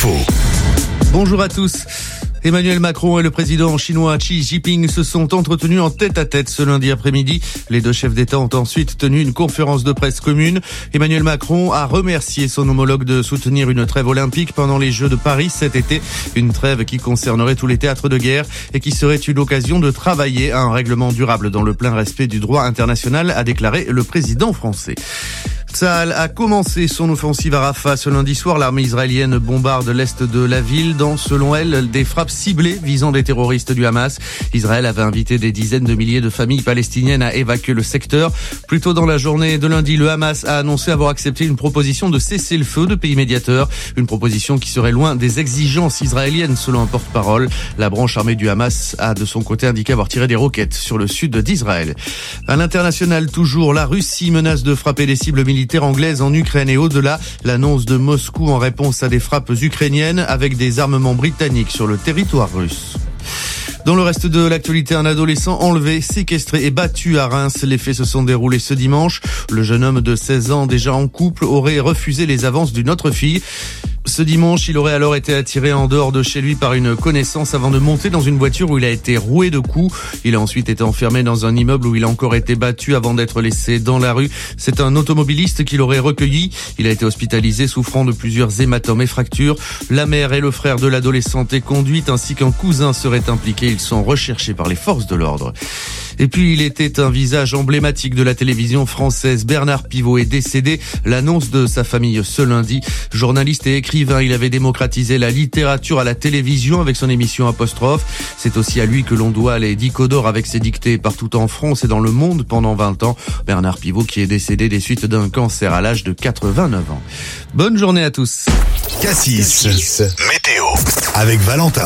l'info. Bonjour à tous. Emmanuel Macron et le président chinois Xi Jinping se sont entretenus en tête-à-tête ce lundi après-midi. Les deux chefs d'État ont ensuite tenu une conférence de presse commune. Emmanuel Macron a remercié son homologue de soutenir une trêve olympique pendant les Jeux de Paris cet été. Une trêve qui concernerait tous les théâtres de guerre et qui serait une occasion de travailler à un règlement durable dans le plein respect du droit international, a déclaré le président français. Tsahal a commencé son offensive à Rafah ce lundi soir. L'armée israélienne bombarde l'est de la ville dans, selon elle, des frappes ciblées visant des terroristes du Hamas. Israël avait invité des dizaines de milliers de familles palestiniennes à évacuer le secteur. Plus tôt dans la journée de lundi, le Hamas a annoncé avoir accepté une proposition de cessez-le-feu de pays médiateurs. Une proposition qui serait loin des exigences israéliennes, selon un porte-parole. La branche armée du Hamas a de son côté indiqué avoir tiré des roquettes sur le sud d'Israël. À l'international, toujours, la Russie menace de frapper des cibles militaires anglaise en Ukraine et au-delà, l'annonce de Moscou en réponse à des frappes ukrainiennes avec des armements britanniques sur le territoire russe. Dans le reste de l'actualité, un adolescent enlevé, séquestré et battu à Reims. Les faits se sont déroulés ce dimanche. Le jeune homme de 16 ans, déjà en couple, aurait refusé les avances d'une autre fille. Ce dimanche, il aurait alors été attiré en dehors de chez lui par une connaissance avant de monter dans une voiture où il a été roué de coups. Il a ensuite été enfermé dans un immeuble où il a encore été battu avant d'être laissé dans la rue. C'est un automobiliste qui l'aurait recueilli. Il a été hospitalisé souffrant de plusieurs hématomes et fractures. La mère et le frère de l'adolescente est conduite ainsi qu'un cousin seraient impliqués. Ils sont recherchés par les forces de l'ordre. Et puis, il était un visage emblématique de la télévision française. Bernard Pivot est décédé. L'annonce de sa famille ce lundi. Journaliste et écrivain, il avait démocratisé la littérature à la télévision avec son émission Apostrophe. C'est aussi à lui que l'on doit les Dicos d'or avec ses dictées partout en France et dans le monde pendant 20 ans. Bernard Pivot qui est décédé des suites d'un cancer à l'âge de 89 ans. Bonne journée à tous. Cassis, météo, avec Valentin.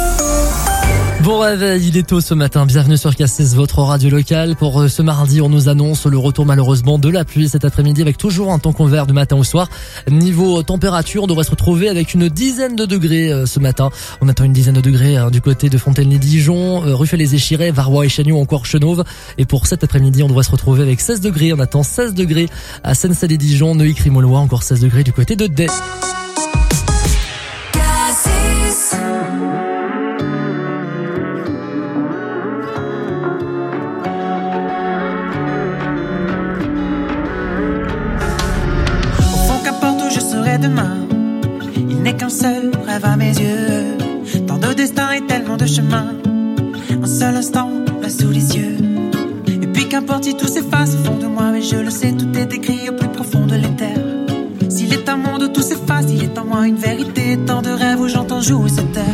Bon réveil, il est tôt ce matin, bienvenue sur Cassis, votre radio locale. Pour ce mardi, on nous annonce le retour malheureusement de la pluie cet après-midi avec toujours un temps couvert du matin au soir. Niveau température, on devrait se retrouver avec une dizaine de degrés ce matin. On attend une dizaine de degrés du côté de Fontaine-les-Dijon, Ruffey-les-Échirets, Varrois et Chagnon, encore Chenauve. Et pour cet après-midi, on devrait se retrouver avec 16 degrés. On attend 16 degrés à Sensey-les-Dijon, Neuilly-Crimolois, encore 16 degrés du côté de Day. Demain, il n'est qu'un seul rêve à mes yeux. Tant de destins et tellement de chemins. Un seul instant, là sous les yeux. Et puis qu'importe si tout s'efface au fond de moi, mais je le sais, tout est écrit au plus profond de l'éther. S'il est un monde où tout s'efface, il est en moi une vérité. Tant de rêves où j'entends jouer cette terre.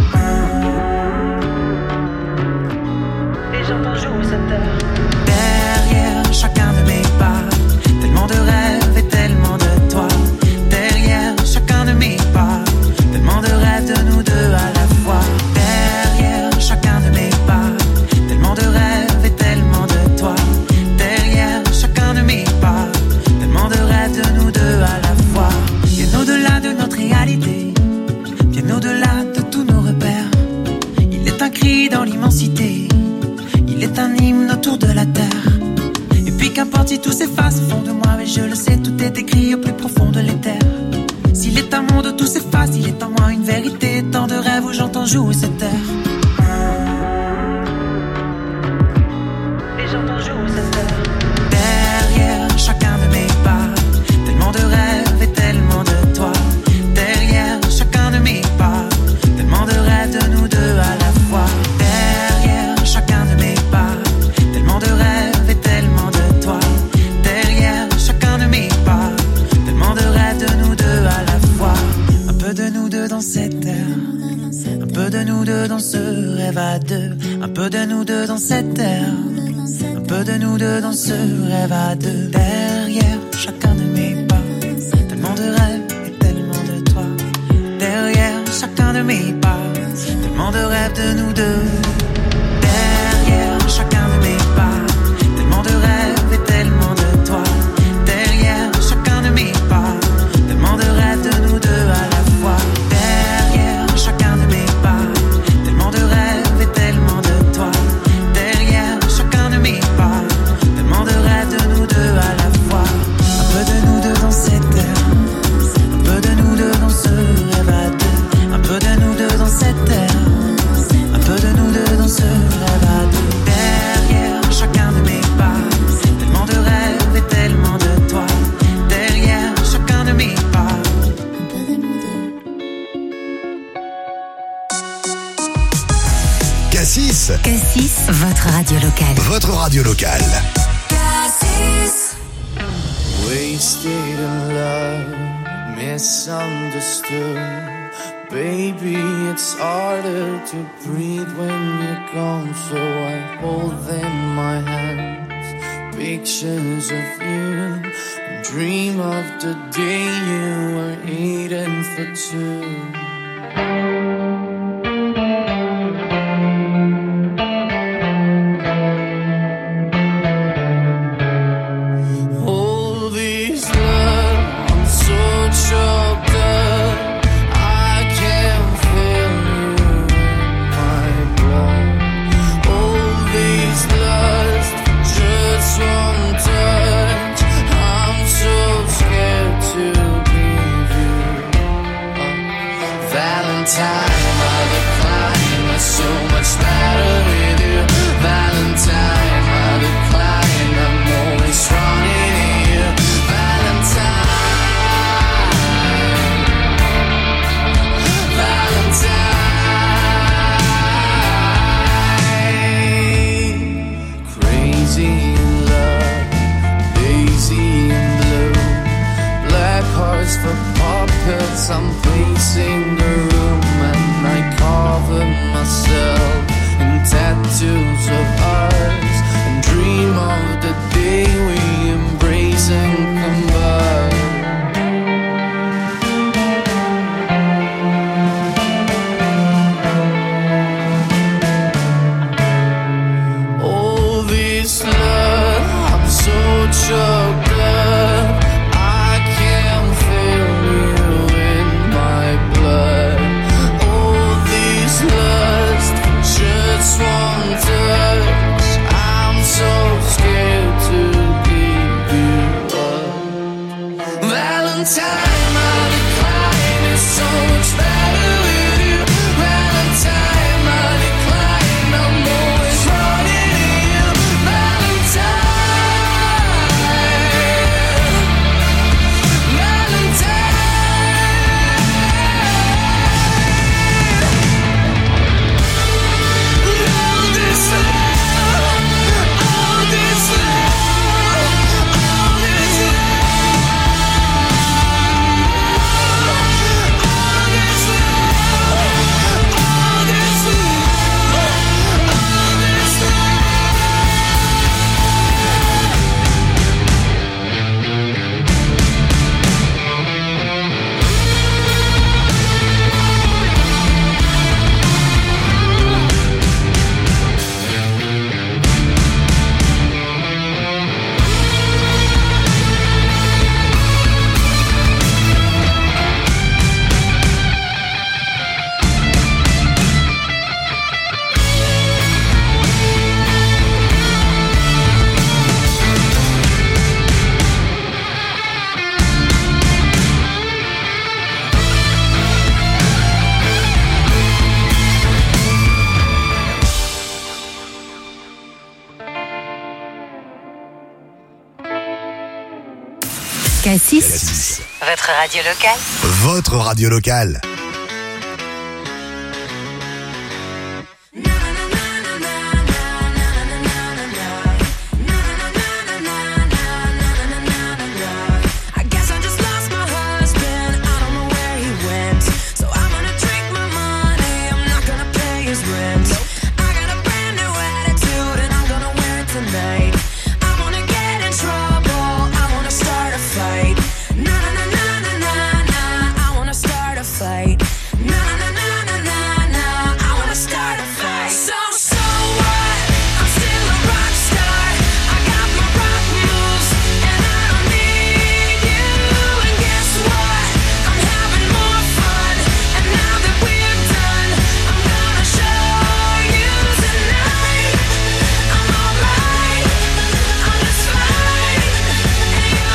Et j'entends jouer cette terre. Derrière chacun de mes pas, tellement de rêves et tellement de toi. Chacun de mes pas, tellement de rêves de nous deux à la fois. Derrière chacun de mes pas, tellement de rêves et tellement de toi. Derrière chacun de mes pas, tellement de rêves de nous deux à la fois. Bien au-delà de notre réalité, bien au-delà de tous nos repères. Il est un cri dans l'immensité, il est un hymne autour de la terre. Et puis qu'importe si tout s'efface au fond de moi, mais je le sais, tout est écrit au plus profond de l'éther. S'il est un monde où tout s'efface, il est en moi une vérité. Tant de rêves où j'entends jouer cette terre. Et j'entends jouer cette terre. Derrière chacun de mes pas, tellement de rêves et tellement de toi. Derrière chacun de mes pas, tellement de rêves de nous deux à la fois. Derrière chacun de mes pas, tellement de rêves et tellement de toi. Derrière chacun de mes pas, tellement de rêves de nous deux à la fois. Un peu de nous deux dans cette terre, un peu de nous deux dans ce rêve à deux. Un peu de nous deux dans cette terre, un peu de nous deux dans ce rêve à deux. Derrière chacun de mes pas, tellement de rêves et tellement de toi. Derrière chacun de mes pas, tellement de rêves de nous deux. Derrière chacun de mes pas, tellement de rêves et tellement de toi. Derrière chacun de mes pas, tellement de rêves de nous deux à la fois. Derrière chacun de mes pas, tellement de rêves et tellement de toi. Derrière chacun de mes pas, tellement de rêves de nous deux à la fois. Un peu de nous deux dans cette terre, un peu de nous deux dans ce rêve à deux. Cassis, votre radio locale. votre radio locale. Wasted in love, misunderstood. Baby, it's harder to breathe when you're gone, so I hold in my hands pictures of you and dream of the day you were eating for two. I'm pacing the room and I cover myself in tattoos of ours and dream of the day we embrace and combine. All this love, I'm so choked up. Cassis, votre radio locale. Votre radio locale.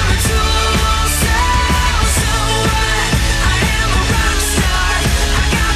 I got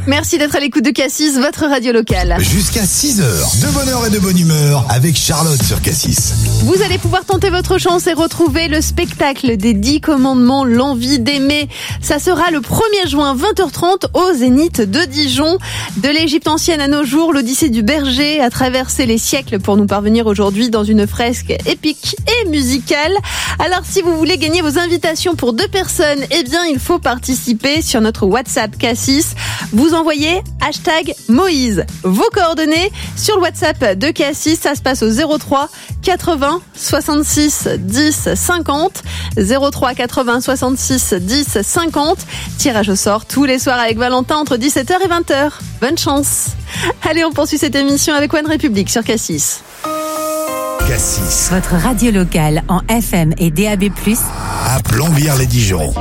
Merci d'être à l'écoute de Cassis, votre radio locale. Jusqu'à 6h, de bonne heure et de bonne humeur avec Charlotte sur Cassis. Vous allez pouvoir tenter votre chance et retrouver le spectacle des 10 commandements, l'envie d'aimer. Ça sera le 1er juin, 20h30 au Zénith de Dijon. De l'Égypte ancienne à nos jours, l'Odyssée du berger a traversé les siècles pour nous parvenir aujourd'hui dans une fresque épique et musicale. Alors si vous voulez gagner vos invitations pour 2 personnes, eh bien il faut participer sur notre WhatsApp Cassis. Vous envoyez #Moïse. Vos coordonnées sur le WhatsApp de Cassis, ça se passe au 03 80 66 10 50. 03 80 66 10 50. Tirage au sort tous les soirs avec Valentin entre 17h et 20h. Bonne chance. Allez, on poursuit cette émission avec One République sur Cassis. Cassis, Votre radio locale en FM et DAB+. à Plombières-les-Dijon.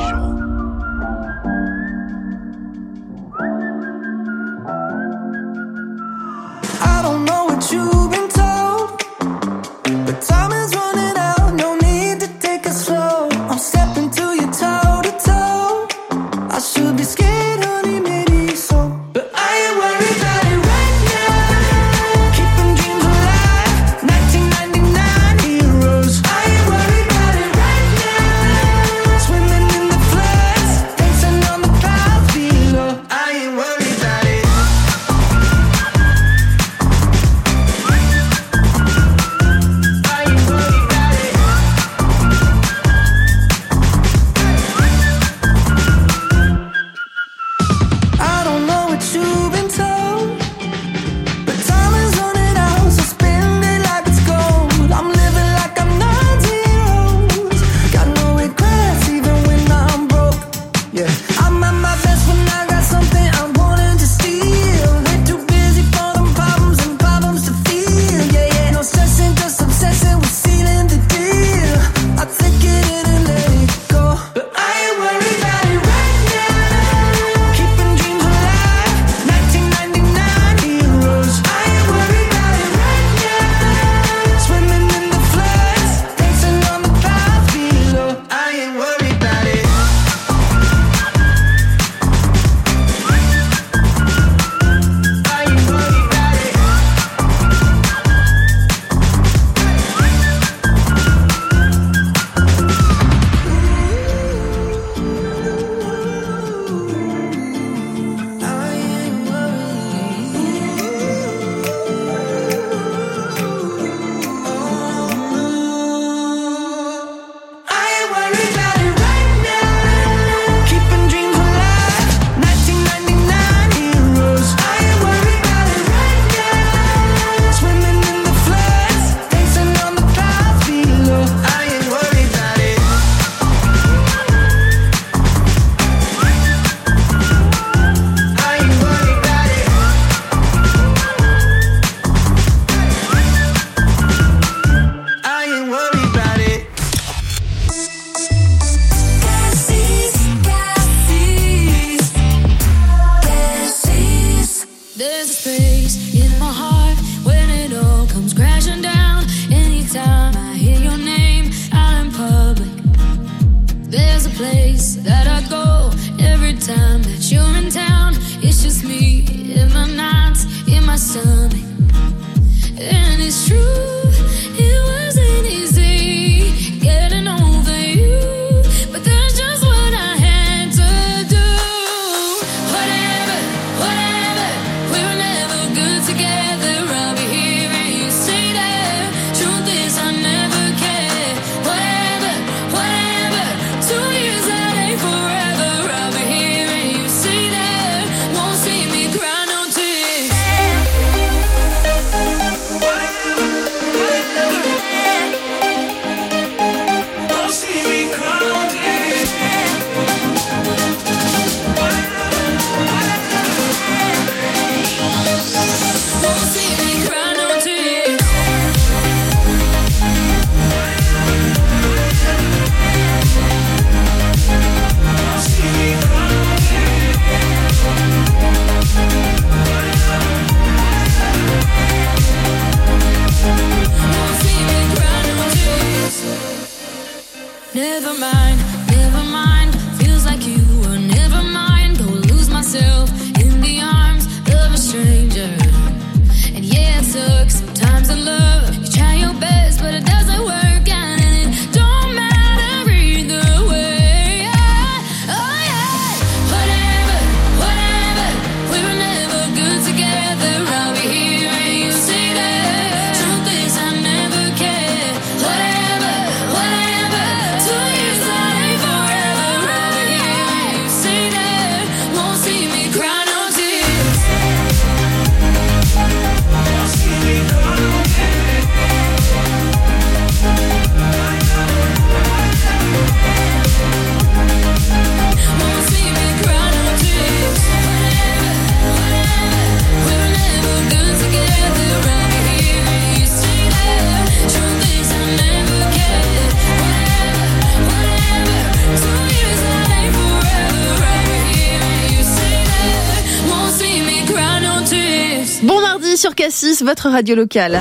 I don't know what you've been told, but time is running out. No need to take it slow. I'm stepping to you toe to toe. I should be scared, honey, maybe so, but I ain't worried about it right now. Keeping dreams alive, 1999 heroes. I ain't worried about it right now. Swimming in the floods, dancing on the clouds below. I ain't worried about it. I don't know what you've been told, but time is running out, so spend it like it's gold. I'm living like I'm 19 years. Got no regrets even when I'm broke. Yeah, I'm at my best when I got something I'm wanting to steal. Way too busy for them problems and problems to feel. Yeah, yeah, no stressing, just obsessing with sealing the deal. I take it in and let it go, but I ain't worried about it right now. Keeping dreams alive, 1999 heroes. I ain't worried about it right now. Swimming in the floods, dancing on the clouds below. I ain't worried about it. I ain't worried about it. I ain't worried about it right now. Keeping dreams alive, 1999 heroes. I ain't worried about it right now. Swimming in the floods, dancing on the clouds below. I ain't worried about it. I ain't worried about it. I ain't worried about it. There's a space in my heart when it all comes crashing down. Anytime I hear your name out in public, there's a place that I go every time that you're in town. It's just me in the nights, in my stomach. And it's true, it wasn't easy getting over you, but that's just what I had to do. Whatever, whatever, we were never good together. I'll be here and you stay there. Truth is I never cared. Whatever, whatever, 2 years that ain't forever. I'll be here and you stay there. Won't see me cry no tears. sur Cassis, votre radio locale.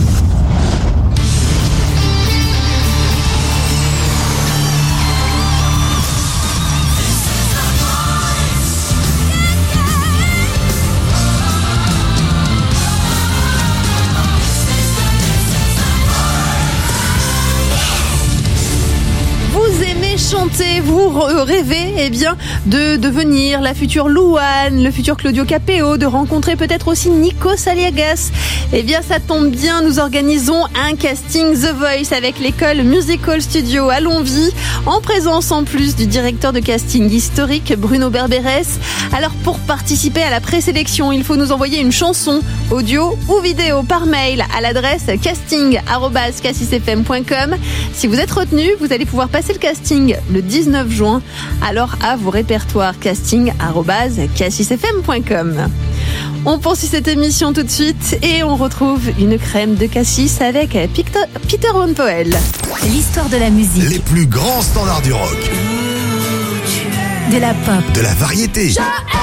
Chanter, vous rêvez de devenir la future Louane, le futur Claudio Capéo, de rencontrer peut-être aussi Nikos Aliagas. Ça tombe bien, nous organisons un casting The Voice avec l'école Musical Studio à Longwy, en présence en plus du directeur de casting historique Bruno Berberès. Alors pour participer à la présélection, il faut nous envoyer une chanson, audio ou vidéo par mail à l'adresse casting@cassisfm.com. Si vous êtes retenu, vous allez pouvoir passer le casting le 19 juin. Alors à vos répertoires, casting@cassisfm.com. On poursuit cette émission tout de suite et on retrouve une crème de cassis avec Peter Van Poel. L'histoire de la musique. Les plus grands standards du rock. De la pop. De la variété.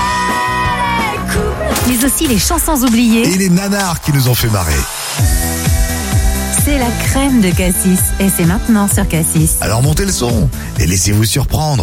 Mais aussi les chansons oubliées. Et les nanars qui nous ont fait marrer. C'est la crème de Cassis et c'est maintenant sur Cassis. Alors montez le son et laissez-vous surprendre.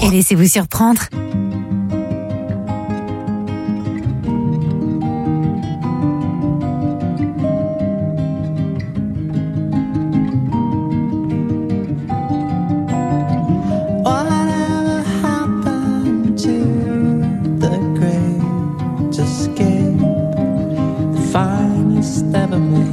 Whatever happened to the great escape, the finest ever made?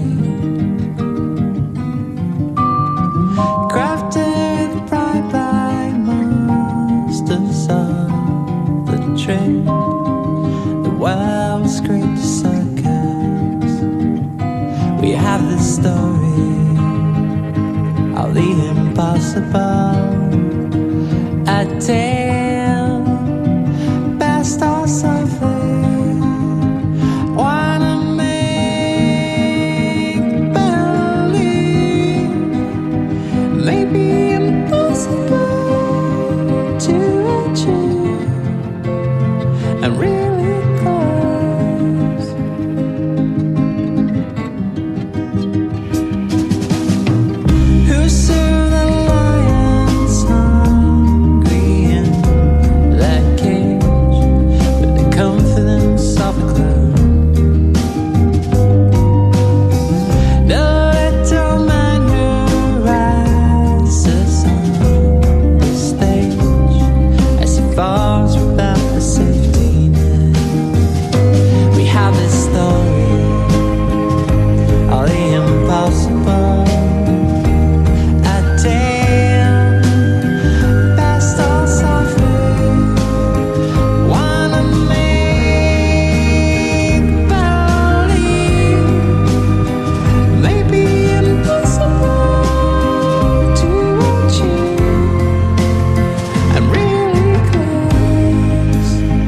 Crafted pride by masters of the trade, the world's greatest circus. We have this story of the impossible, a tale best or softly. Wanna make believe maybe impossible to achieve. I'm really close. Who served the lions hungry in that cage with the confidence of a clown? The little man who rises on the stage as he falls without the safety net. We have this story of the impossible, a tale best or softly. Wanna make believe maybe impossible to achieve. I'm really close.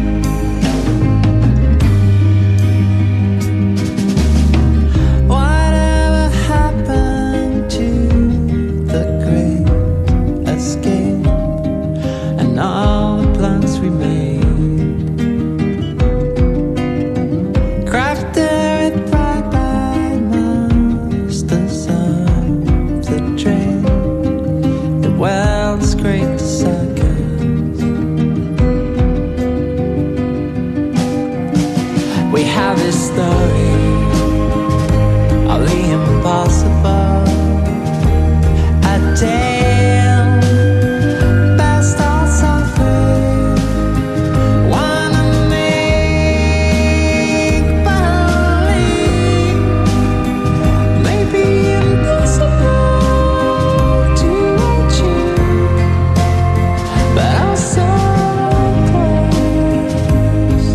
Whatever happened to the great escape and all the plans we made? Crafted pride by masters of the trade, the world's greatest circus. We have this story of the impossible, a tale best or softly. Wanna make believe maybe impossible to achieve, but I'm so close.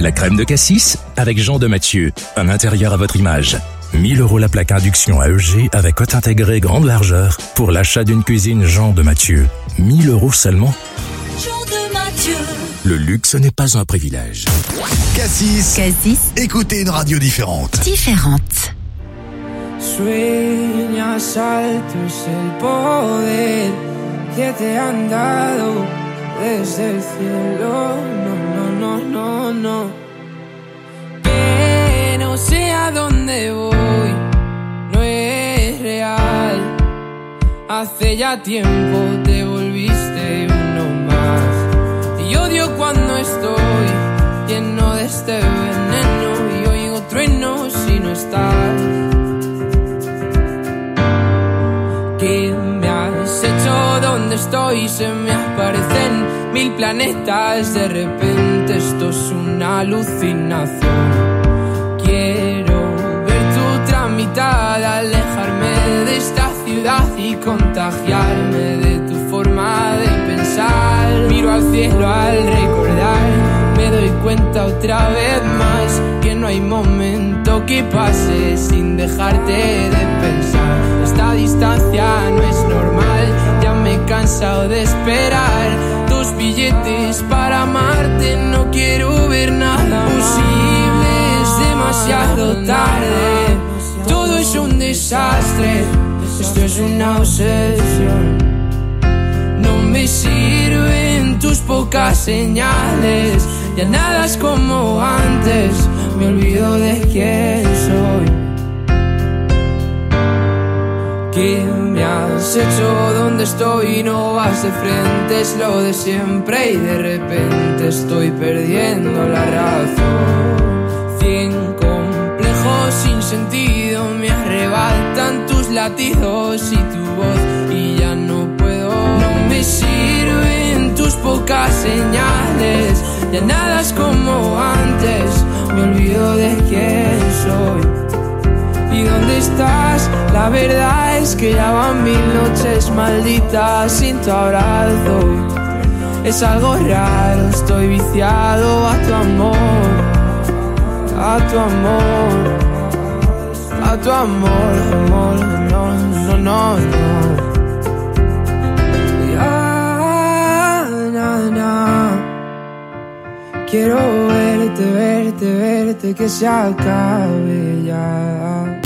La crème de cassis avec Jean de Mathieu. Un intérieur à votre image. 1 000 € la plaque induction AEG avec hôte intégré grande largeur pour l'achat d'une cuisine Jean de Mathieu. 1 000 € seulement. Jean de Mathieu. Le luxe n'est pas un privilège. Cassis. Écoutez une radio différente. Sueñas alto es el poder que te han dado desde el cielo. No. Que no sé a dónde voy, no es real. Hace ya tiempo te volviste uno más. Y odio cuando estoy lleno de este veneno y oigo truenos si no estás. ¿Qué me has hecho? ¿Dónde estoy? Se me aparecen 1000 planetas. De repente esto es una alucinación. Quiero ver tu tramitada, alejarme de esta ciudad y contagiarme de tu forma de pensar. Miro al cielo al recordar, me doy cuenta otra vez más que no hay momento que pase sin dejarte de pensar. Esta distancia no es normal, ya me he cansado de esperar tus billetes para amarte. No quiero ver nada posible, es demasiado tarde. Todo es un desastre, esto es una obsesión. No me sirven tus pocas señales, ya nada es como antes, me olvido de quién soy. ¿Qué me has hecho? ¿Dónde estoy? No vas de frente, es lo de siempre y de repente estoy perdiendo la razón. 100 complejos sin sentido me arrebatan tus latidos y tu voz y ya no puedo. No me sirven tus pocas señales, ya nada es como antes, me olvido de quién soy. ¿Y dónde estás? La verdad es que ya van 1000 noches malditas sin tu abrazo. Es algo raro, estoy viciado a tu amor, a tu amor, a tu amor, amor, no. Quiero verte, que se acabe ya.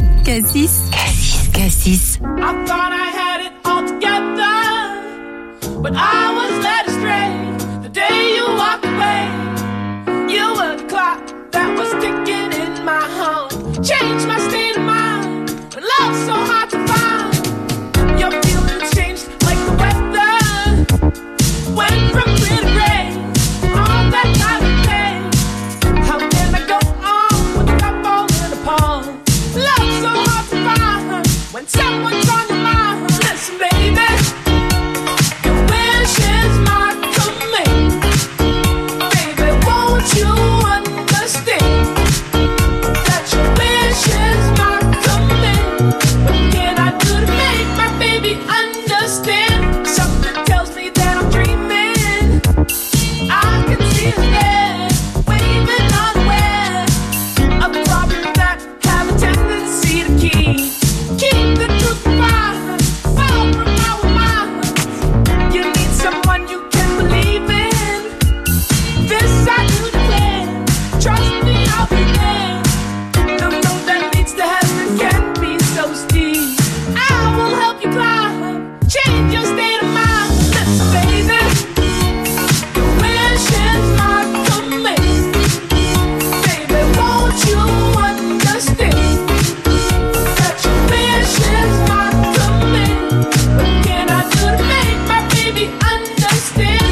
Cassis. I thought I had it all together, but I was led astray. The day you walked away, you were the clock that was ticking in my home. Changed my state of mind, but love's so hard to find. Your feelings changed like the weather, went from clear to gray, all that kind of pain. How can I go on with that falling apart? Love's so hard to find when someone's on your mind. Listen, baby, your wish is my command. Baby, won't you understand that your wish is my command? What can I do to make my baby understand? Something tells me that I'm dreaming. I can see it there, waving unaware of problems that have a tendency to keep the truth alive, far from our minds. You need someone you can believe in. This I do declare. Trust me, I'll be there. The road that leads to heaven can be so steep. I will help you climb, change your state of mind. Listen, baby, your wish is my command. Baby, won't you understand that your wish is my command? What can I do to make my baby understand?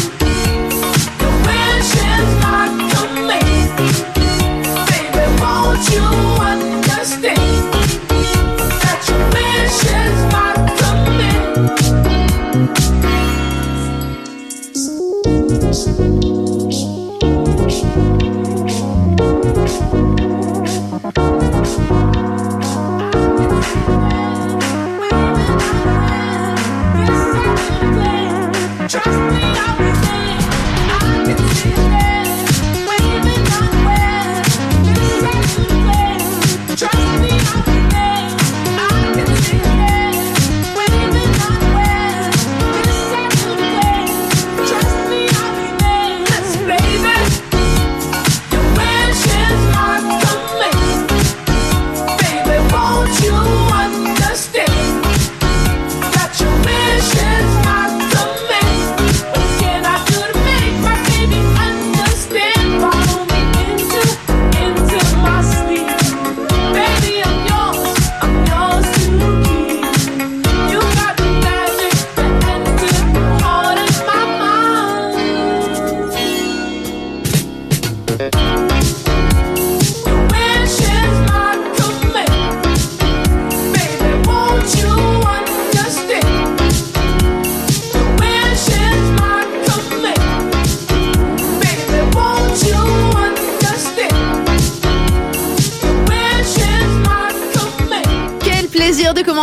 Your wish is my command. Baby, won't you understand that your wish is my command? Trust me, I'll be there. I can see it there, waving on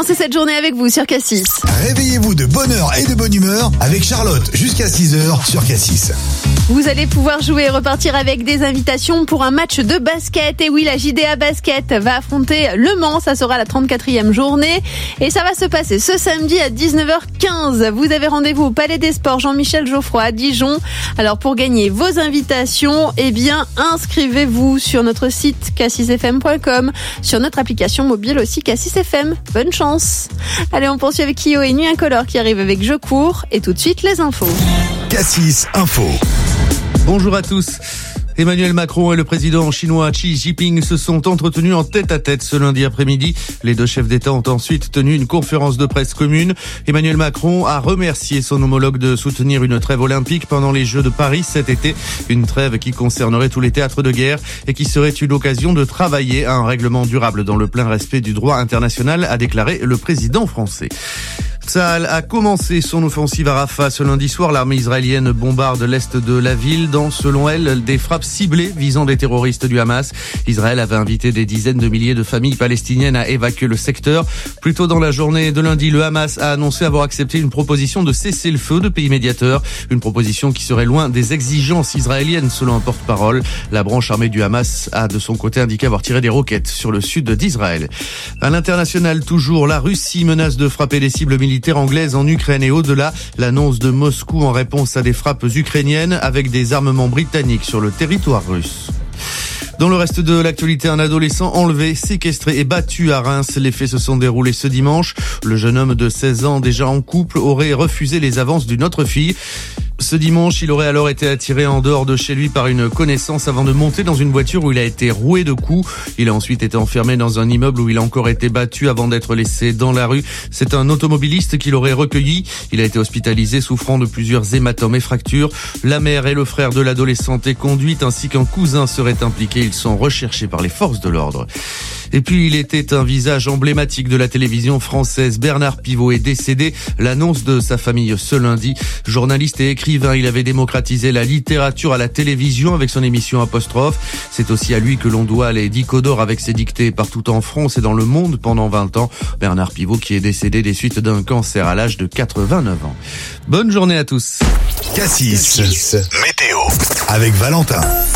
commencer cette journée avec vous sur Cassis. Réveillez-vous de bonne heure et de bonne humeur avec Charlotte jusqu'à 6h sur Cassis. Vous allez pouvoir jouer et repartir avec des invitations pour un match de basket. Et oui, la JDA Basket va affronter Le Mans. Ça sera la 34e journée. Et ça va se passer ce samedi à 19h15. Vous avez rendez-vous au Palais des Sports Jean-Michel Geoffroy à Dijon. Alors pour gagner vos invitations, eh bien inscrivez-vous sur notre site cassisfm.com, sur notre application mobile aussi Cassis FM. Bonne chance. Allez, on poursuit avec Kyo et Nuit Incolore qui arrive avec Je cours. Et tout de suite, les infos. Cassis Info. Bonjour à tous. Emmanuel Macron et le président chinois Xi Jinping se sont entretenus en tête-à-tête ce lundi après-midi. Les deux chefs d'État ont ensuite tenu une conférence de presse commune. Emmanuel Macron a remercié son homologue de soutenir une trêve olympique pendant les Jeux de Paris cet été. Une trêve qui concernerait tous les théâtres de guerre et qui serait une occasion de travailler à un règlement durable dans le plein respect du droit international, a déclaré le président français. Tsahal a commencé son offensive à Rafah ce lundi soir. L'armée israélienne bombarde l'est de la ville dans, selon elle, des frappes ciblées visant des terroristes du Hamas. Israël avait invité des dizaines de milliers de familles palestiniennes à évacuer le secteur. Plus tôt dans la journée de lundi, le Hamas a annoncé avoir accepté une proposition de cessez-le-feu de pays médiateurs. Une proposition qui serait loin des exigences israéliennes, selon un porte-parole. La branche armée du Hamas a de son côté indiqué avoir tiré des roquettes sur le sud d'Israël. À l'international, toujours, la Russie menace de frapper des cibles militaires anglaise en Ukraine et au-delà, l'annonce de Moscou en réponse à des frappes ukrainiennes avec des armements britanniques sur le territoire russe. Dans le reste de l'actualité, un adolescent enlevé, séquestré et battu à Reims. Les faits se sont déroulés ce dimanche. Le jeune homme de 16 ans, déjà en couple, aurait refusé les avances d'une autre fille. Ce dimanche, il aurait alors été attiré en dehors de chez lui par une connaissance avant de monter dans une voiture où il a été roué de coups. Il a ensuite été enfermé dans un immeuble où il a encore été battu avant d'être laissé dans la rue. C'est un automobiliste qui l'aurait recueilli. Il a été hospitalisé souffrant de plusieurs hématomes et fractures. La mère et le frère de l'adolescente est conduite ainsi qu'un cousin seraient impliqués. Ils sont recherchés par les forces de l'ordre. Et puis, il était un visage emblématique de la télévision française. Bernard Pivot est décédé. L'annonce de sa famille ce lundi. Journaliste et écrivain, il avait démocratisé la littérature à la télévision avec son émission Apostrophe. C'est aussi à lui que l'on doit les Dicos d'or avec ses dictées partout en France et dans le monde pendant 20 ans. Bernard Pivot qui est décédé des suites d'un cancer à l'âge de 89 ans. Bonne journée à tous. Cassis Météo avec Valentin.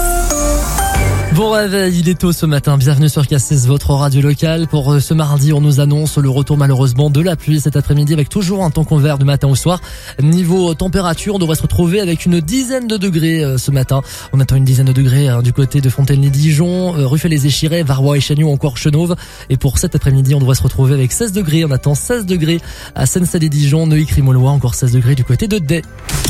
Bon réveil, il est tôt ce matin, bienvenue sur Cassis, votre radio locale. Pour ce mardi, on nous annonce le retour malheureusement de la pluie cet après-midi avec toujours un temps couvert du matin au soir. Niveau température, on devrait se retrouver avec une dizaine de degrés ce matin. On attend une dizaine de degrés du côté de Fontaine-les-Dijon, Ruffet-les-Échirets, Varrois et Chagnou, encore Chenauve. Et pour cet après-midi, on devrait se retrouver avec 16 degrés. On attend 16 degrés à Sensal-et-Dijon, Neuilly-Crimolois, encore 16 degrés du côté de Day.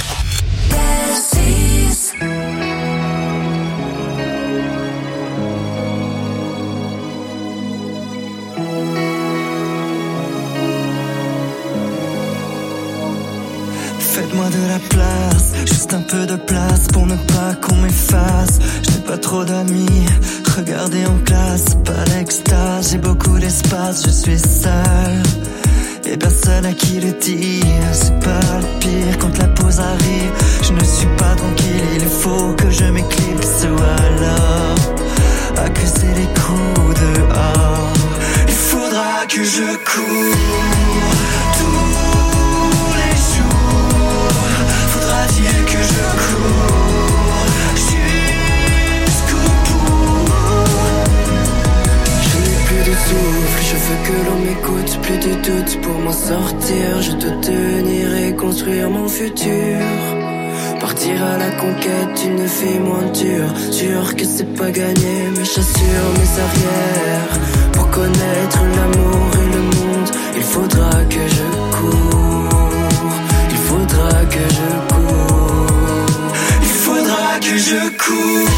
Faites-moi de la place, juste un peu de place pour ne pas qu'on m'efface. Je n'ai pas trop d'amis, regardez en classe, pas l'extase, j'ai beaucoup d'espace, je suis seul. Et personne à qui le dire, c'est pas le pire quand la pause arrive. Je ne suis pas tranquille, il faut que je m'éclipse ou alors accuser les coups dehors. Il faudra que je cours dire que je cours jusqu'au bout. Je n'ai plus de souffle, je veux que l'on m'écoute. Plus de doute pour m'en sortir. Je dois tenir et construire mon futur. Partir à la conquête d'une vie moins dure. Sûr que c'est pas gagné, mais j'assure mes arrières. Pour connaître l'amour et le monde, il faudra que je cours. Il faudra que je cours. Que je cours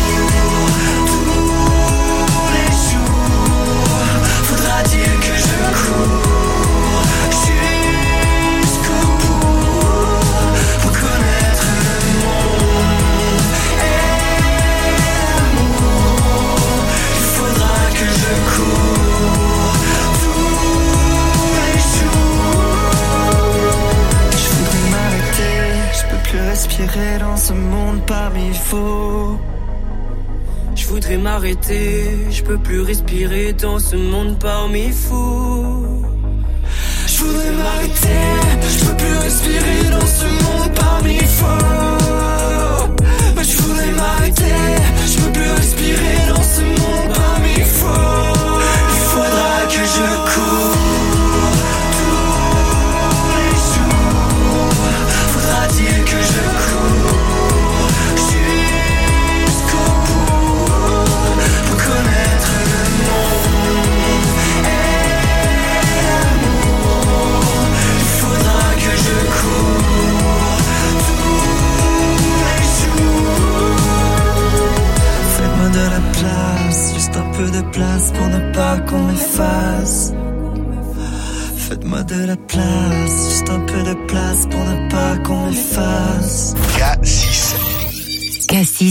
tous les jours. Faudra dire que je cours jusqu'au bout pour connaître le monde et l'amour. Il faudra que je cours tous les jours. Je voudrais m'arrêter, je peux plus respirer dans ce monde parmi faux. Je voudrais m'arrêter, je peux plus respirer dans ce monde parmi fous. je voudrais m'arrêter. Je peux plus respirer dans ce monde parmi faux. Mais je voudrais m'arrêter. Je peux plus respirer dans ce monde parmi faux. Il faudra que je cours tous les jours. Faudra-t-il que je cours jusqu'au bout pour connaître le monde et l'amour. Il faudra que je cours tous les jours. Faites-moi de la place, juste un peu de place pour ne pas qu'on m'efface. Faites-moi de la place, juste un peu de place pour ne pas qu'on m'efface. K6. K6.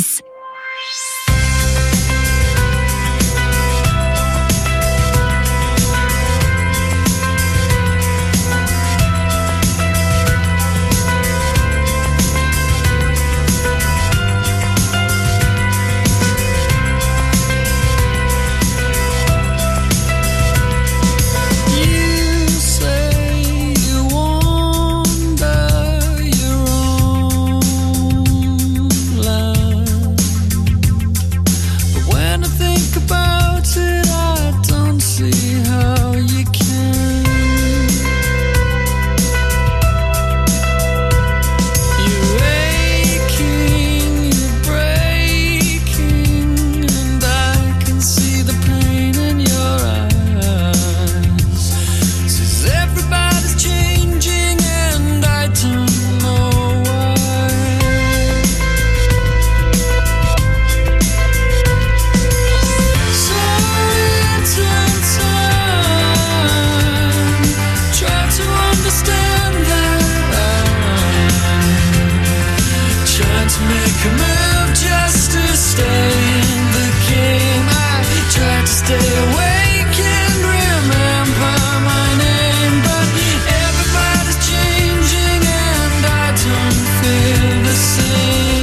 You say you wander your own land, but when I think about it, I don't see how you can. You're aching, you're breaking, and I can see the pain in your eyes. Says everybody's changing, and I don't know why. So in time, try to understand that I'm trying to make a move just to stay in the game. I try to stay awake and remember my name, but everybody's changing and I don't feel the same.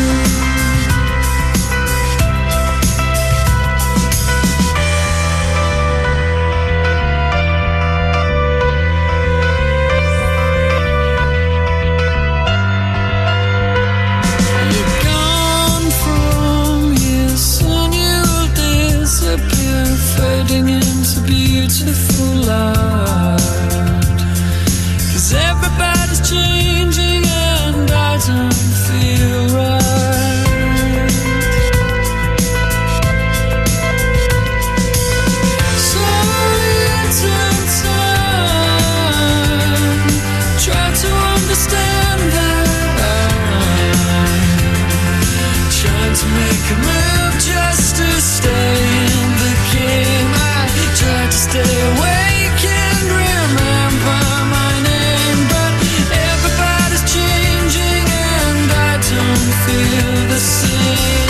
You're gone from here, soon you'll disappear, fading into beautiful light. 'Cause everybody's changing and I don't feel right. So in time, try to understand that I'm trying to make a move just to stay in the game. I try to stay awake and remember my name, but everybody's changing and I don't feel the same.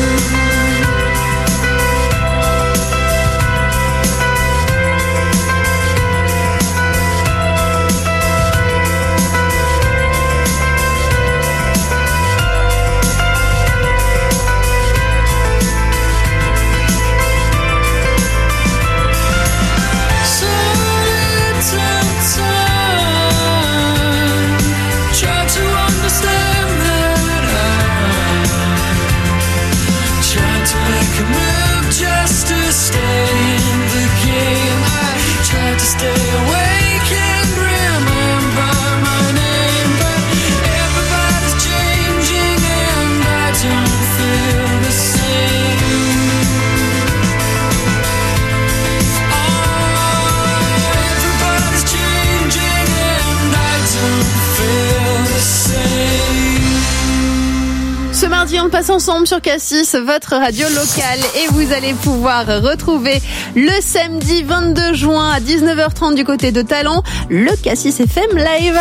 So in time, try to understand that I'm trying to make a move just to stay in the game. I try to stay awake and remember my name, but everybody's changing and I don't feel the same. Everybody's changing and I don't feel the same. Ce mardi, on passe ensemble sur K6, votre radio locale, et vous allez pouvoir retrouver le samedi 22 juin à 19h30 du côté de Talent, le K6 FM Live.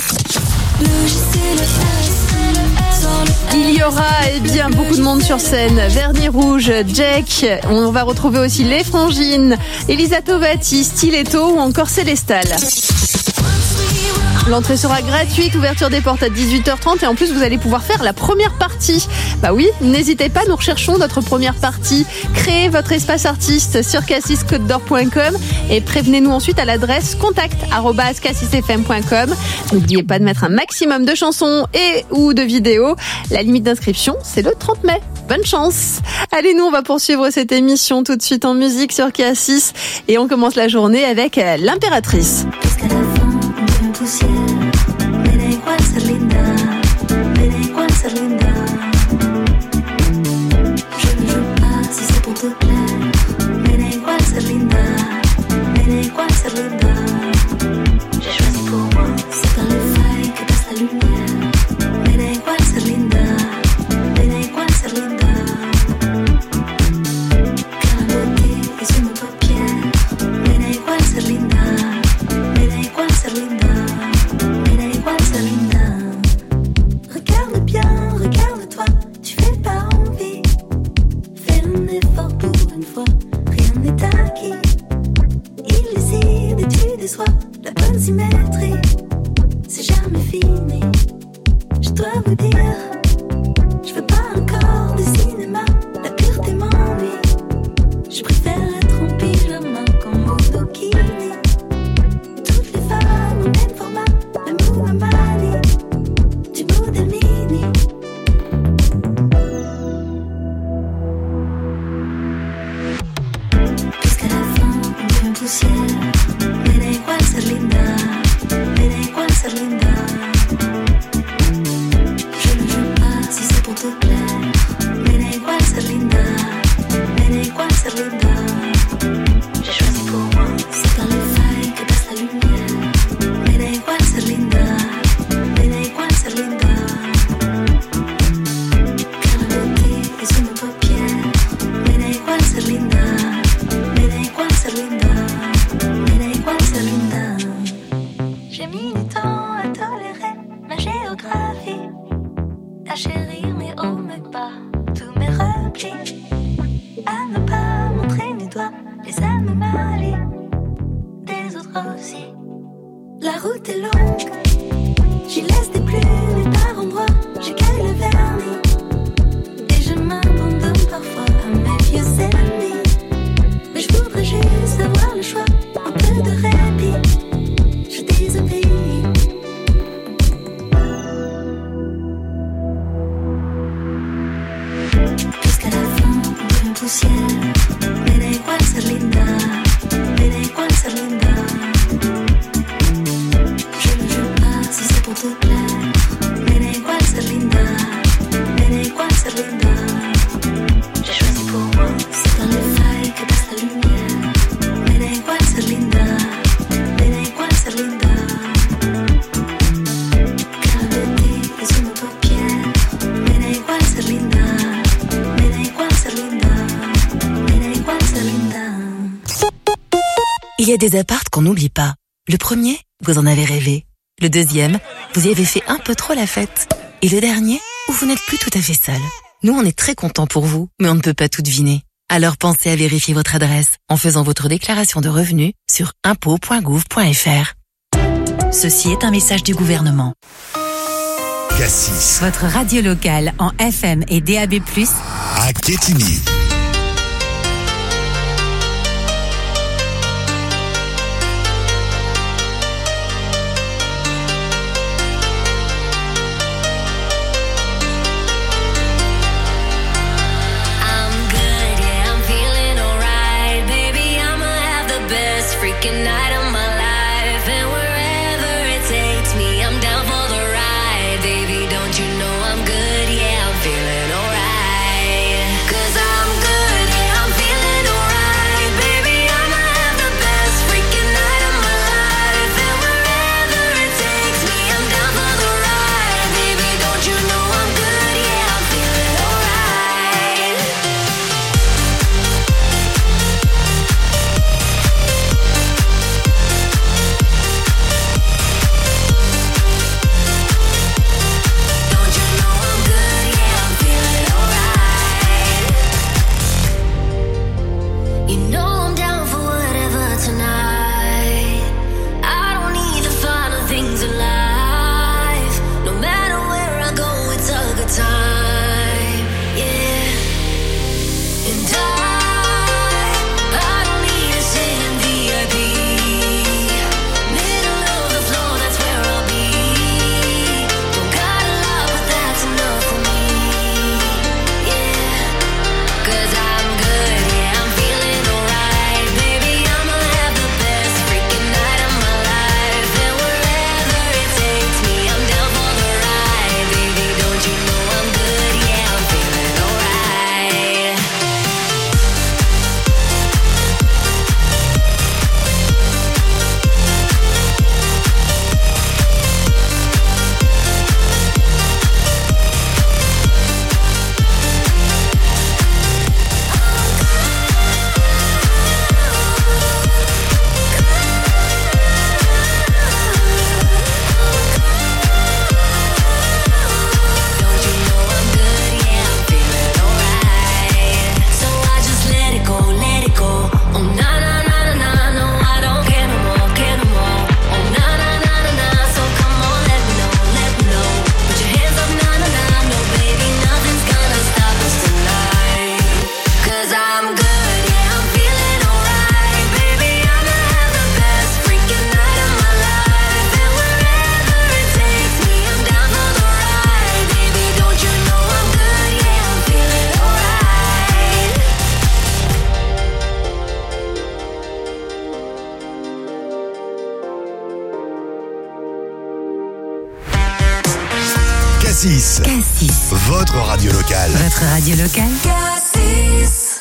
Il y aura bien beaucoup de monde sur scène. Vernis Rouge, Jack, on va retrouver aussi les Frangines, Elisa Tovati, Stiletto ou encore Célestal. L'entrée sera gratuite, ouverture des portes à 18h30 et en plus vous allez pouvoir faire la première partie. Bah oui, n'hésitez pas, nous recherchons notre première partie. Créez votre espace artiste sur cassiscôte-d'or.com et prévenez-nous ensuite à l'adresse contact@cassisfm.com. N'oubliez pas de mettre un maximum de chansons et ou de vidéos. La limite d'inscription, c'est le 30 mai. Bonne chance. Allez, nous on va poursuivre cette émission tout de suite en musique sur Cassis et on commence la journée avec l'Impératrice. Jusqu'à la fin, on poussière. Me da igual ser linda, me da igual ser linda. Je ne joue pas si c'est pour te plaire. Me da igual ser linda, me da igual ser linda. J'ai choisi pour moi, c'est par les failles que passe la lumière. Me da igual ser linda, me da igual ser linda. Car la beauté est sous mes paupières. Me da igual ser linda, me da igual ser linda. Me da igual ser linda. Regarde bien, regarde-toi, tu fais pas envie. Fais un effort pour une fois, rien n'est acquis. Illisible et tu déçois, la bonne symétrie, c'est jamais fini. Je dois vous dire, je veux pas encore de cinéma, la pureté m'ennuie. Je préfère être en pyjama qu'en monokini. Toutes les femmes au même format, la moula manie, du modèle mini. Jusqu'à la fin, on devient poussière. Me da igual ser linda, me da igual ser linda. Je ne joue pas si c'est pour te plaire. Me da igual ser linda, me da igual ser linda. J'ai choisi pour moi, c'est par les failles que passe la lumière. Me da igual ser linda, me da igual ser linda. Car la beauté est sous mes paupières. Me da igual ser linda, me da igual ser linda. Me da igual ser linda. J'ai mis du temps à tolérer ma géographie, à chérir mes hauts, mes bas, tous mes replis, à ne pas montrer du doigt les anomalies des autres aussi. La route est longue, j'y laisse des plumes et par endroits j'écaille le vernis. Et je m'abandonne parfois à mes vieux ennemis. Mais je voudrais juste avoir le choix, un peu de répit. Je désobéis. Jusqu'à la fin, on devient poussière. Me da igual ser linda, me da igual ser linda. Je ne joue pas si c'est pour te plaire. Me da igual ser linda, me da igual ser linda. J'ai choisi pour moi, c'est par les failles que passe la lumière. Me da igual ser linda, me da igual ser linda. Car la beauté est sous mes paupières. Me da igual ser linda, me da igual ser linda. Me da igual ser linda. Il y a des appartes qu'on n'oublie pas. Le premier, vous en avez rêvé. Le deuxième, vous y avez fait un peu trop la fête. Et le dernier, où vous n'êtes plus tout à fait seul. Nous, on est très contents pour vous, mais on ne peut pas tout deviner. Alors pensez à vérifier votre adresse en faisant votre déclaration de revenus sur impôts.gouv.fr. Ceci est un message du gouvernement. Cassis Votre radio locale en FM et DAB+, à Quetigny. I'm good, yeah, I'm feeling alright. Baby, I'ma have the best freaking night of my life. And wherever it takes me, I'm down for the ride. Baby, don't you know I'm good, yeah, I'm feeling alright. 'Cause I'm good. Cassis. Cassis, Votre radio locale. votre radio locale. Cassis.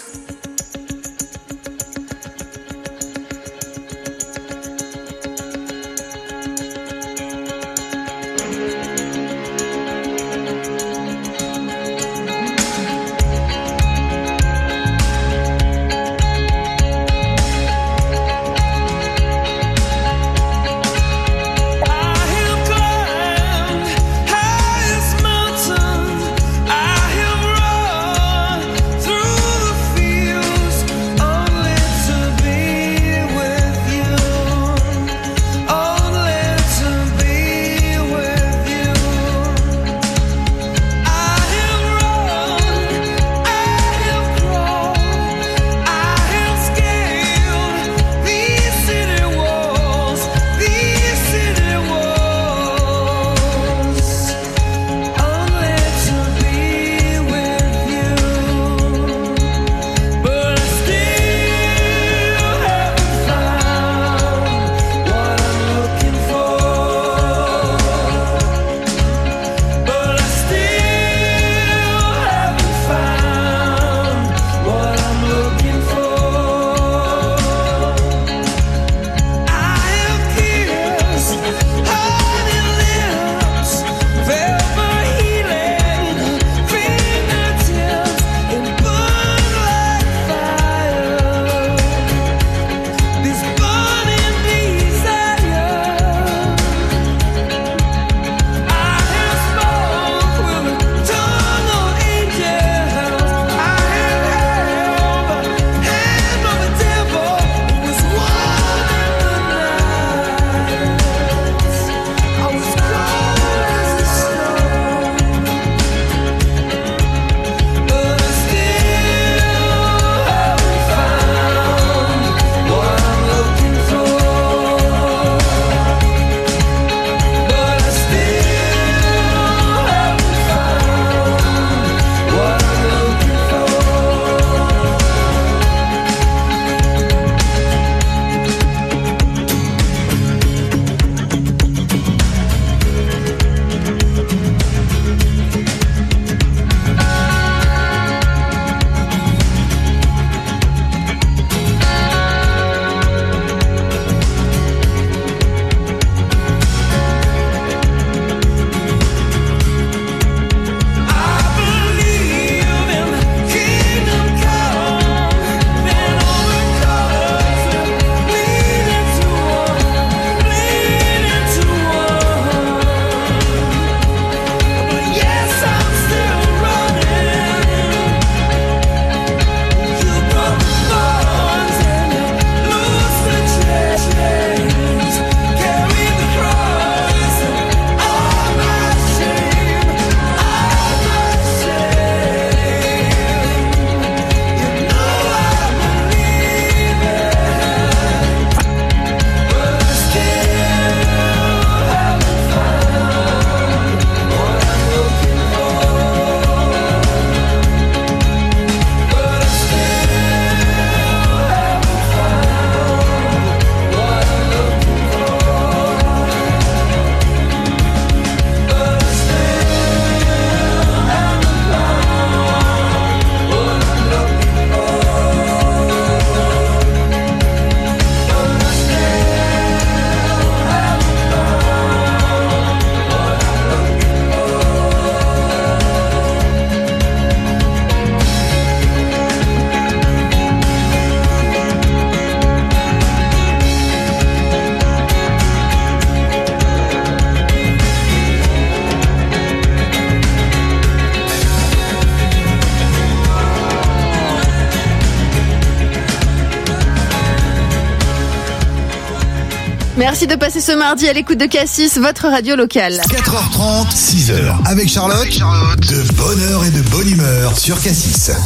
Merci de passer ce mardi à l'écoute de Cassis, votre radio locale. 4h30, 6h, avec Charlotte, de bonne heure et de bonne humeur sur Cassis.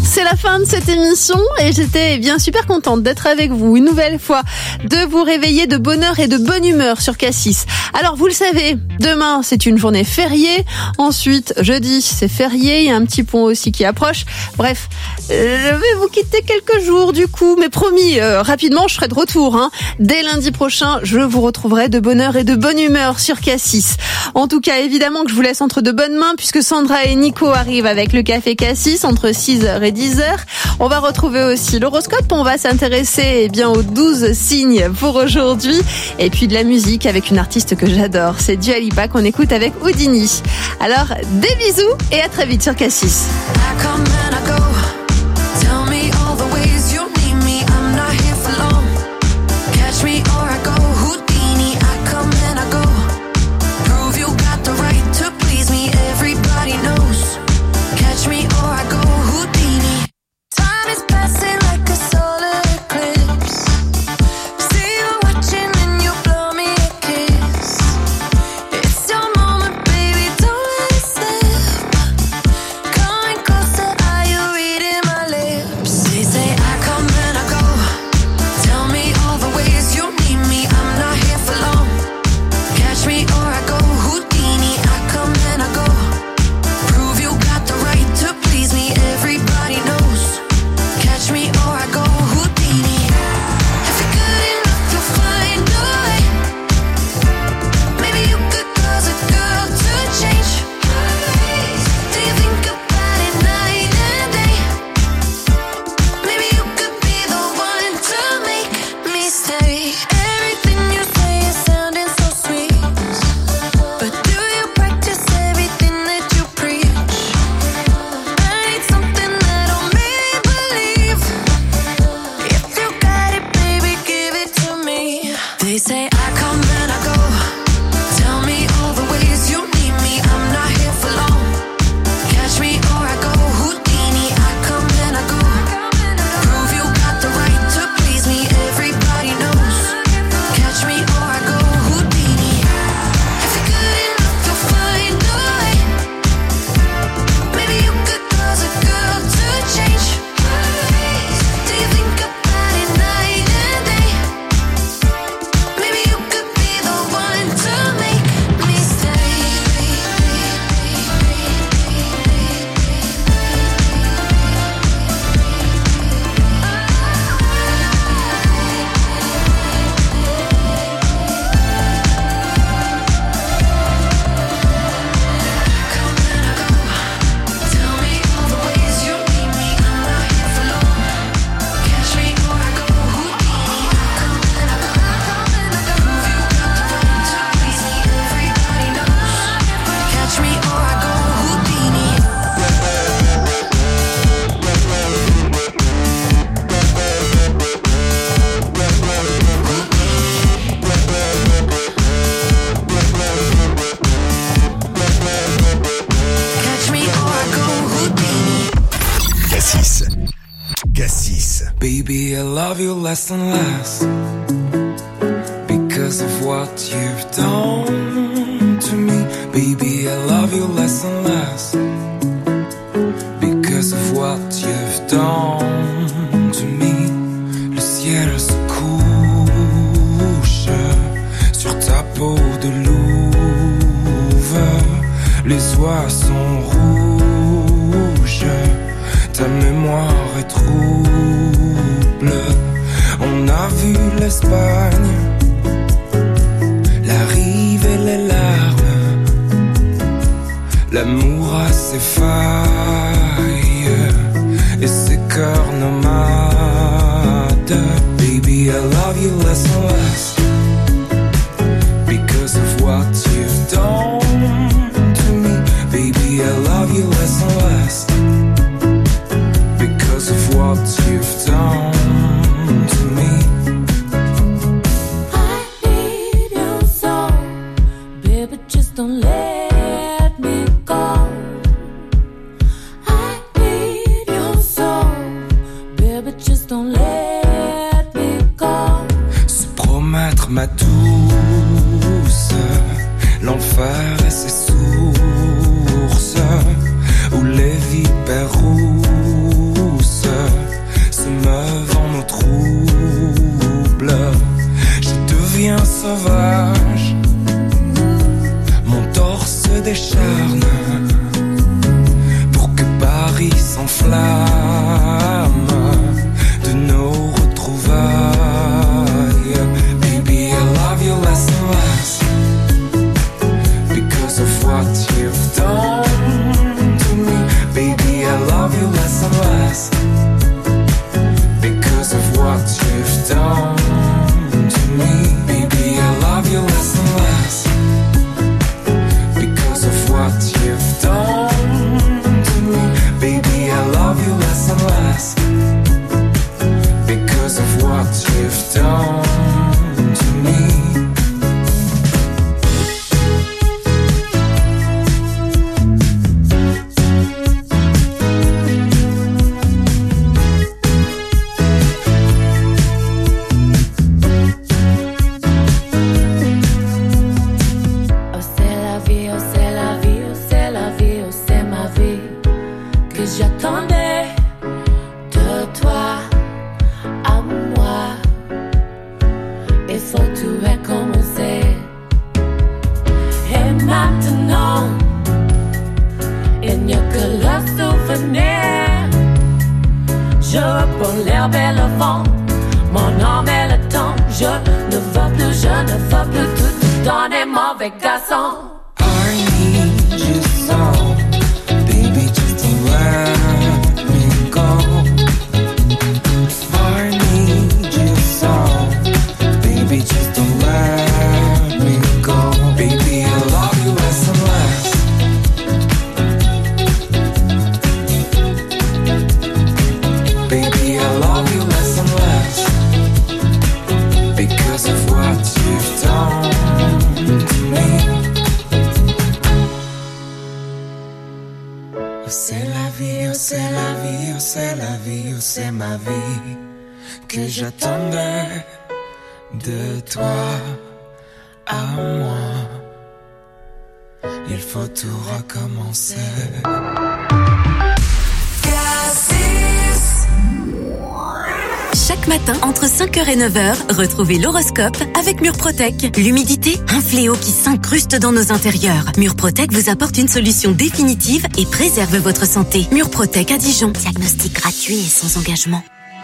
c'est la fin de cette émission et j'étais bien super contente d'être avec vous une nouvelle fois, de vous réveiller de bonne heure et de bonne humeur sur Cassis. Alors vous le savez, demain c'est une journée fériée, ensuite jeudi c'est férié, il y a un petit pont aussi qui approche. Bref, je vais vous quitter quelques jours du coup, mais promis, rapidement je serai de retour. Dès lundi prochain, je vous retrouverai de bonne heure et de bonne humeur sur Cassis. En tout cas, évidemment que je vous laisse entre de bonnes mains puisque Sandra et Nico arrivent avec le Café Cassis entre 6h et 10h. On va retrouver aussi l'horoscope. On va s'intéresser aux 12 signes pour aujourd'hui. Et puis de la musique avec une artiste que j'adore. C'est Dua Lipa qu'on écoute avec Houdini. Alors, des bisous et à très vite sur Cassis. Baby, I love you less and less because of what you've done to me. Baby, I love you less and less because of what you've done to me. Le ciel se couche sur ta peau de louve. Les oies sont rouges, ta mémoire est trouble. On a vu l'Espagne, la rive et les larmes. L'amour a ses failles et ses cœurs nomades. Baby, I love you less and less because of what you've done to me. Baby, I love you less and less because of what you've done to me. I need your soul, baby, just don't let me go. I need your soul, de nos retrouvailles. Baby, I love you less and less because of what you've done to me. Baby, I love you less and less because of what you've done to me. Baby, I love you less and less because of what you've done to me. Baby, I love you less and less because of what you've done to me. Oh c'est la vie, oh c'est la vie, oh c'est la vie, oh c'est ma vie que j'attendais de toi à moi. Il faut tout recommencer. Et maintenant, il n'y a que le souvenir. Je reprends l'herbe et le vent, mon âme et le temps. Je ne veux plus tout donner, mauvais garçon. I need you so, baby, just don't let me go. I need you so, baby, just don't let me go. Baby, I love you less and less baby, I love you less and less because of what you've done to me. Oh c'est la vie, oh c'est la vie, oh c'est la vie, oh c'est ma vie que j'attendais de toi à moi. Il faut tout recommencer. Chaque matin, entre 5h et 9h, retrouvez l'horoscope avec Murprotec. L'humidité, un fléau qui s'incruste dans nos intérieurs. Murprotec vous apporte une solution définitive et préserve votre santé. Murprotec à Dijon. Diagnostic gratuit et sans engagement.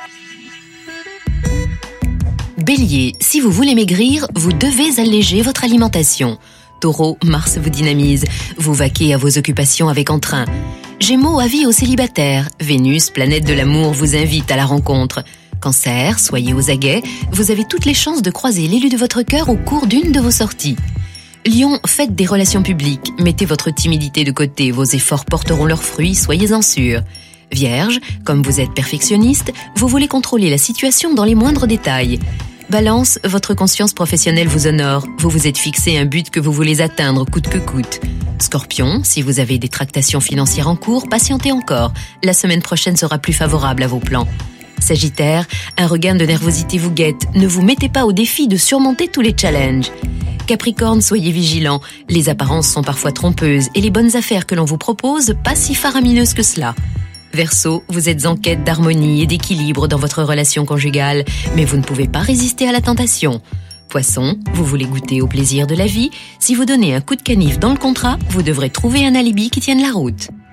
Bélier, si vous voulez maigrir, vous devez alléger votre alimentation. Taureau, Mars vous dynamise. Vous vaquez à vos occupations avec entrain. Gémeaux, avis aux célibataires. Vénus, planète de l'amour, vous invite à la rencontre. Cancer, soyez aux aguets, vous avez toutes les chances de croiser l'élu de votre cœur au cours d'une de vos sorties. Lion, faites des relations publiques, mettez votre timidité de côté, vos efforts porteront leurs fruits, soyez-en sûrs. Vierge, comme vous êtes perfectionniste, vous voulez contrôler la situation dans les moindres détails. Balance, votre conscience professionnelle vous honore, vous vous êtes fixé un but que vous voulez atteindre coûte que coûte. Scorpion, si vous avez des tractations financières en cours, patientez encore, la semaine prochaine sera plus favorable à vos plans. Sagittaire, un regain de nervosité vous guette. Ne vous mettez pas au défi de surmonter tous les challenges. Capricorne, soyez vigilants. Les apparences sont parfois trompeuses et les bonnes affaires que l'on vous propose, pas si faramineuses que cela. Verseau, vous êtes en quête d'harmonie et d'équilibre dans votre relation conjugale, mais vous ne pouvez pas résister à la tentation. Poisson, vous voulez goûter au plaisir de la vie. Si vous donnez un coup de canif dans le contrat, vous devrez trouver un alibi qui tienne la route.